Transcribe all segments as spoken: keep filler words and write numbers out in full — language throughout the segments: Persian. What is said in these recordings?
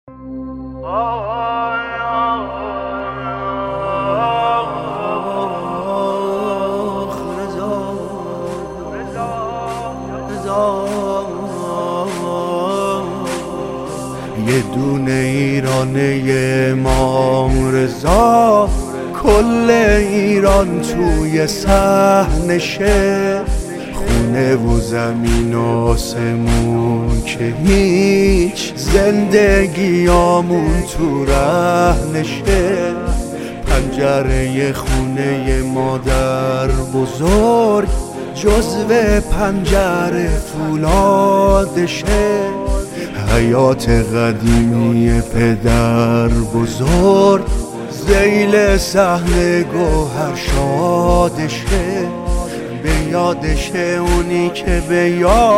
یه دونه ایرانه امام رضا، کل ایران توی صحنشه، خونه و زمین و آسمون که هیچ، زندگیامون تو رهنشه. پنجره خونه مادر بزرگ جزو پنجره فولادشه، حیات قدیمی پدر بزرگ ذیل صحنه گوهر شادشه. به یادشه اونی که به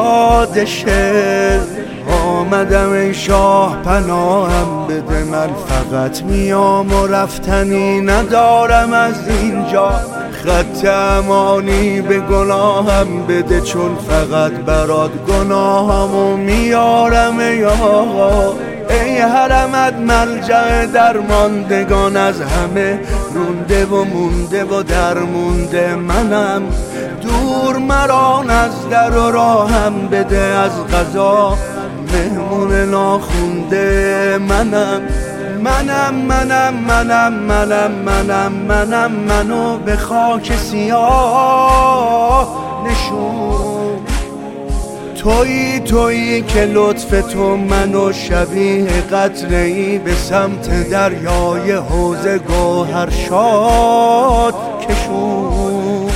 یادشه. آمدم ای شاه پناهم بده، من فقط میام و رفتنی ندارم از اینجا. خط امانی به گناهم بده، چون فقط برات گناهمو میارم ای آقا. ای حرمت ملجأ درماندگان، از همه رونده و مونده و درمونده منم. دور مرا از در و راهم بده، از قضا مهمون ناخونده منم. منم منم منم منم منم منم منو به خاک سیاه نشون. تویی تویی که لطف تو منو شبیه قطره‌ای به سمت دریای حوض گوهر شاد کشون.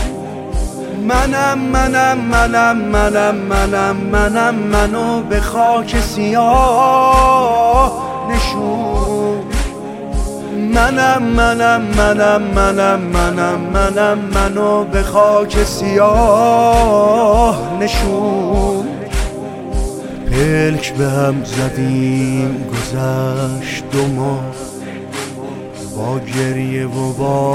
منم منم منم منم منم منم منو به خاک سیاه نشون. منم منم منم منم منم منم منو به خاک سیاه نشون. پلک به هم زدیم گذشت دو ماه، با گریه و با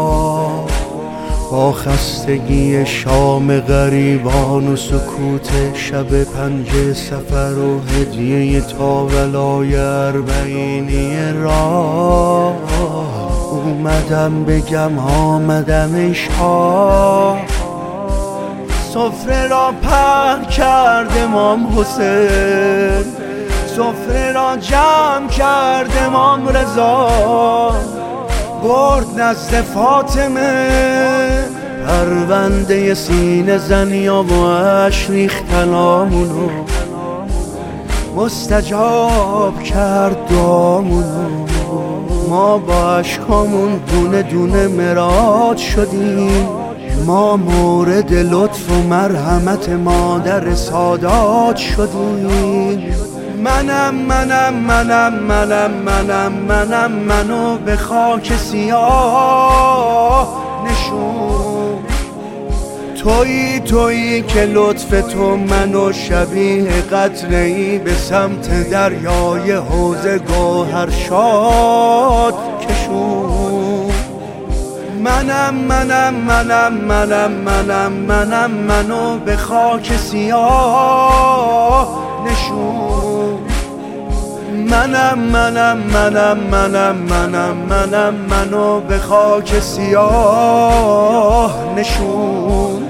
با خستگی شام غریبان و سکوت شب پنج سفر و هدیه تا ولای اربعینی راه. اومدم بگم آمدم ای شاه، سفره را پهن کرد امام حسین، سفره را جمع کرد امام رضا. برد نزد فاطمه پرونده سینه زنیا و اش ریختنامونو، مستجاب کرد دعامونو. ما با عشقامون دونه دونه مراد شدیم، ما مورد لطف و مرحمت مادر سادات شدیم. منم منم منم منم منم منم منو به خاک سیاه نشون. تویی تویی که لطف تو منو شبیه قطره‌ای به سمت دریای حوض گوهر شاد کشون. منم منم منم منم منم منم منو به خاک سیاه نشون. منم منم منم منم منم منم منو به خاک سیاه نشون.